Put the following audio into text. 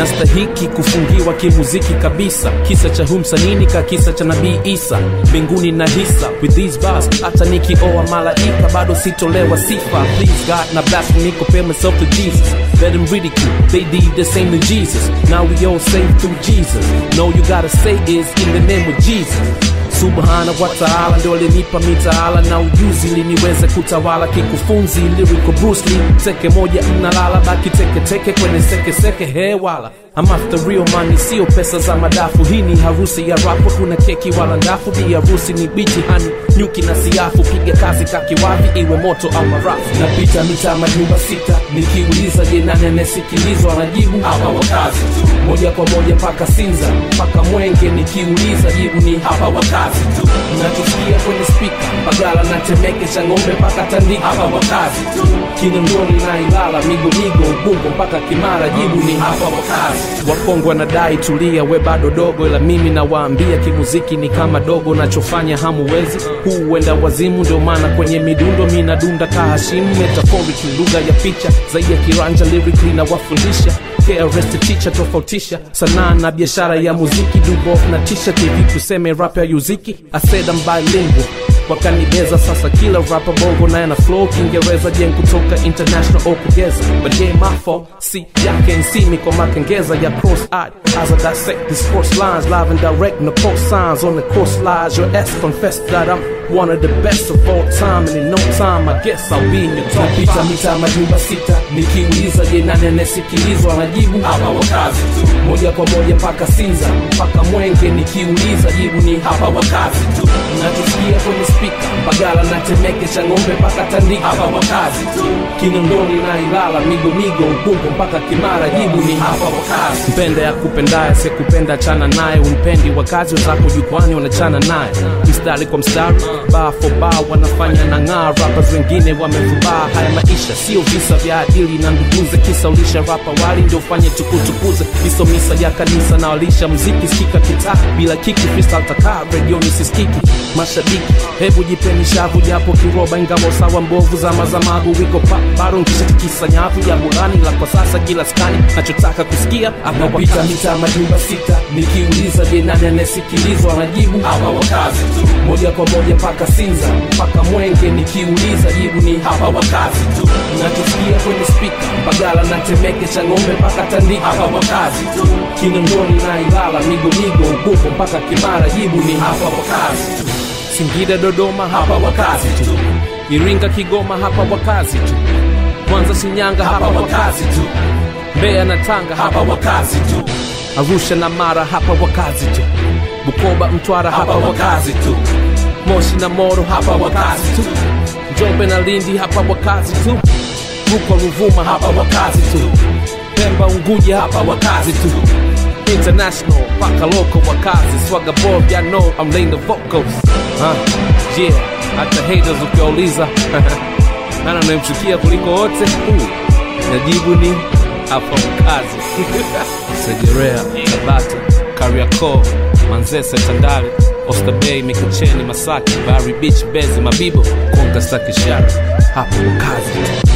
nastahiki kufungiwa kimuziki kabisa. Kisa cha humsanini ka kisa cha Nabii Isa. Mbinguni na hisa with these bars, hata nikioa malaika bado sitolewa sifa. Please God, na blasphemy, compare myself to Jesus. Let them ridicule, they did the same to Jesus. Now we all saved through Jesus. No, you gotta say is in the name of Jesus. Subhana wa ta'ala ndio alinipa mitaala na ujuzi ili niweze kutawala kikufunzi. Lyrical Bruce Lee, teke moja mnalala, baki teke teke kwenye seke seke hewala. I'm after real money, sio pesa za madafu. Hii ni harusi ya rapo, kuna keki wala ndafu. Bi harusi ni bichi hani, nyuki na siafu. Piga kazi kakiwavi, iwe moto au marafu. Napita mitaa majumba sita, nikiuliza je nani anasikilizwa, anajibu hapa wakazi tu. Moja kwa moja paka Sinza, paka Mwenge, nikiuliza jibu ni hapa wakazi tu. Natusikia kwenye speaker, Bagala na Temeke, Changombe paka Tandika, hapa wakazi tu. Kinondoni na Ilala, Migo, Ubungo mpaka Kimara, jibu ni hapa wakazi. Wakongwe wanadai tulia, we bado dogo, ila mimi nawaambia kimuziki ni kama dogo, nachofanya hamuwezi. Huu wenda wazimu, ndio maana kwenye midundo mimi nadunda kahashimu. Metaphorically, lugha ya picha zaidi ya kiranja, lyrically na wafundisha. KRS teacher, tofautisha sanaa na biashara ya muziki. Do both na t-shirt, hivi tuseme rap ya yuziki. I said I'm bilingual, wakanibeza sasa kila rapper bongo naye na flow Kiingereza. Jen kutoka international au kugeza, but yeah my fault, see y'all can't see me kwa makengeza ya cross-eyed as I dissect these course lines, live and direct no post signs on the course lines. Your ass confessed that I'm one of the best of all time, and in no time I guess I'll be in your top 5. Napita mitaa majumba sita, nikiuliza je nani anasikilizwa, anajibu hapa wakazi tu. Moja kwa moja paka Sinza, paka Mwenge, nikiuliza jibu ni hapa wakazi tu. Natusikia kwenye speaker, Bagala na Temeke, Changombe paka Tandika, hapa wakazi tu. Kinondoni na Ilala, Migo, Ubungo mpaka Kimara, jibu ni hapa wakazi. Mpende ya kupendaye, sekupenda chana naye. Unipendi wakazi wenzako jukwani wanachana naye. Mstari kwa mstari, bar for bar, wanafanya na ng'aa. Rappers wengine wamefubaa, haya maisha sio visa vya adili na nduguze. Kisa ulisha rapa wali ndio ufanye tukutukuze. Iso misa ya kanisa na walisha mziki. Sikika kitaa bila kiki, freestyle takaa redioni sisikiki. Mashabiki hebu jipeni shavu japo kiroba, ingawa sawa mbovu za mazamagu. Wiko pa baro nkisha tikisa nyavu ya burani, la kwa sasa kila skani nachotaka kusikia. Napita mitaa majumba sita, nikiuliza je nani anasikilizwa, anajibu hapa wakazi tu. Moja kwa moja paka Sinza, paka Mwenge, nikiuliza jibu ni hapa wakazi tu. Natusikia kwenye speaker, Bagala na Temeke, Changombe paka Tandika, hapa wakazi tu. Kinondoni na Ilala, Migo, Ubungo mpaka Kimara, jibu ni hapa wakazi tu. Singida, Dodoma, hapa wakazi tu. Iringa, Kigoma, hapa wakazi tu. Mwanza, Shinyanga, hapa wakazi tu. Mbeya na Tanga, hapa wakazi tu. Arusha na Mara, hapa wakazi tu. Bukoba, Mtwara, hapa wakazi tu. Moshi na Moro, hapa wakazi tu. Njombe na Lindi, hapa wakazi tu. Rukwa, Ruvuma, hapa wakazi tu. Pemba, Unguja, hapa wakazi tu. International, paka local wakazi. Swagga Bob, y'all know I'm laying the vocals. Yeah, hata haters ukiwauliza nani anayemchukia kuliko wote, najibu ni hapa wakazi. Segerea, Tabata, Kariakoo, Manzese, Tandale, Oysterbay, Mikocheni, Masaki, Bari Beach, Mbezi, Mabibo, Konga, Sakishara, hapa wakazi.